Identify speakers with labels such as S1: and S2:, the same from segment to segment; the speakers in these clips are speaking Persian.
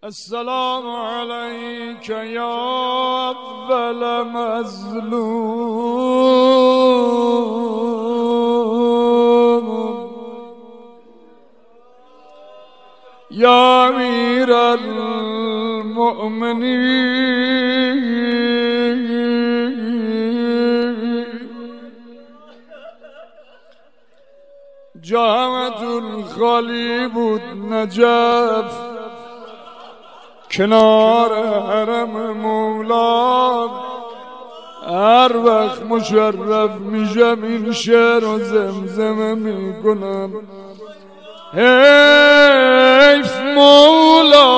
S1: السلام عليك يا أول مظلوم يا أمير المؤمنين جامعة الخالی بود نجف کنار حرم مولا هر وقت مشرف میشم این شعر و زمزمه میکنم حیف مولا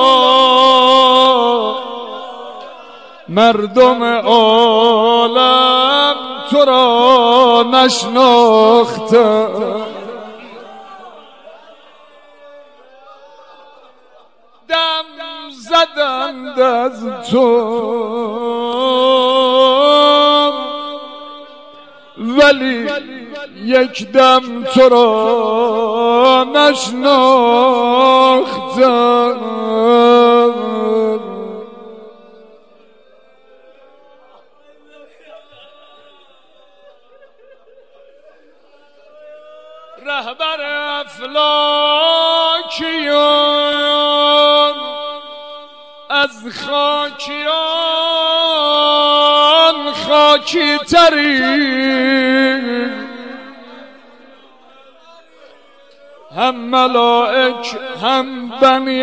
S1: مردم عالم تو را نشناختن زدند از تو ولی یک دم تو را نشناختم رهبر افلاکیان از خاکیان خاکی تری هم ملائک هم بنی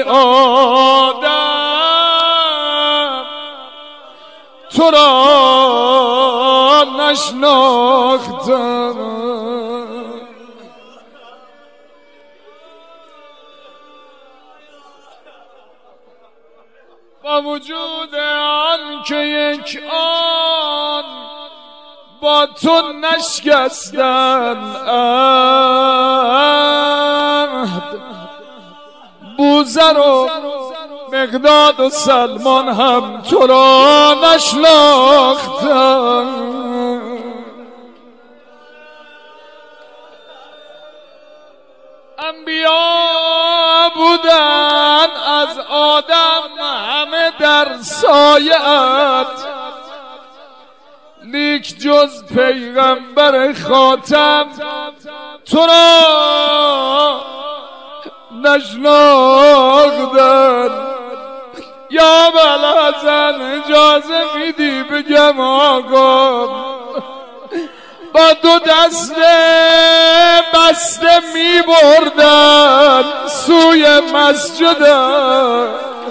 S1: آدم تو را نشناختم با وجود آن که یک آن با تو نشکستن عهد بوذر و مقداد و سلمان هم تو را نشناختن انبیا بودن از آدم همه در سایه‌ات لیک جز پیغمبر خاتم تو را نشناختن یا بلحظن اجازه میدی بگم آقا با دو دست بسته می بردن سوی مسجدم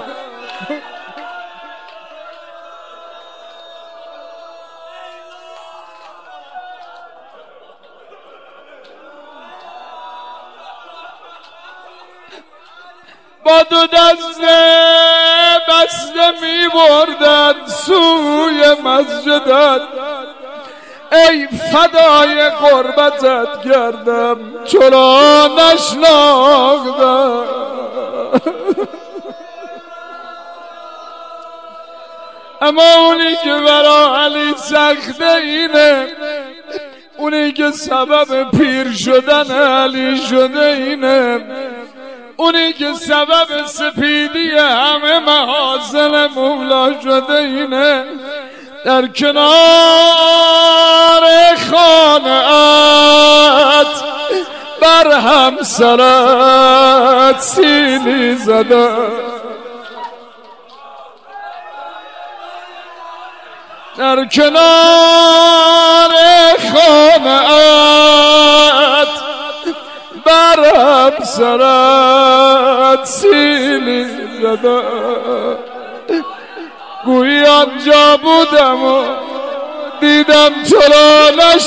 S1: با دو دست بسته می بردن سوی مسجدت ای فدای قربتت گردم تو را نشناختم اما اونی که برا علی سخته اینه اونی که سبب پیر شدن علی شده اینه اونی که سبب سپیدی همه محاسن مولا شده اینه در کنار خانه‌ات بر همسرت سیلی زده در کنار خانه‌ات بر همسرت سیلی زده گویی آنجا بودم و دیدم تو را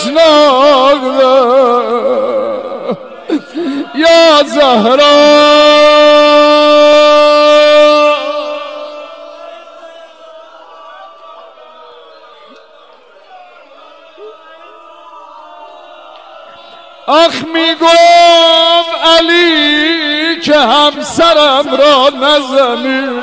S1: نشناختم یا زهرا آخ میگم علی که همسرم را نزنی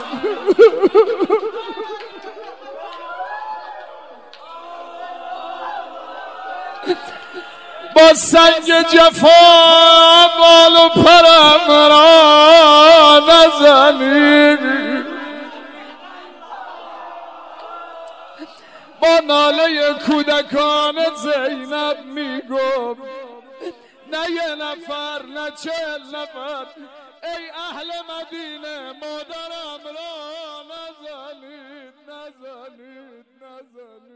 S1: با سنگ جفا بال و پرم را نزنی با ناله کودکان زینب میگفت نه یه نفر نه 40 نفر ای اهل مدینه مادرم را نزنید نزنید نزنید.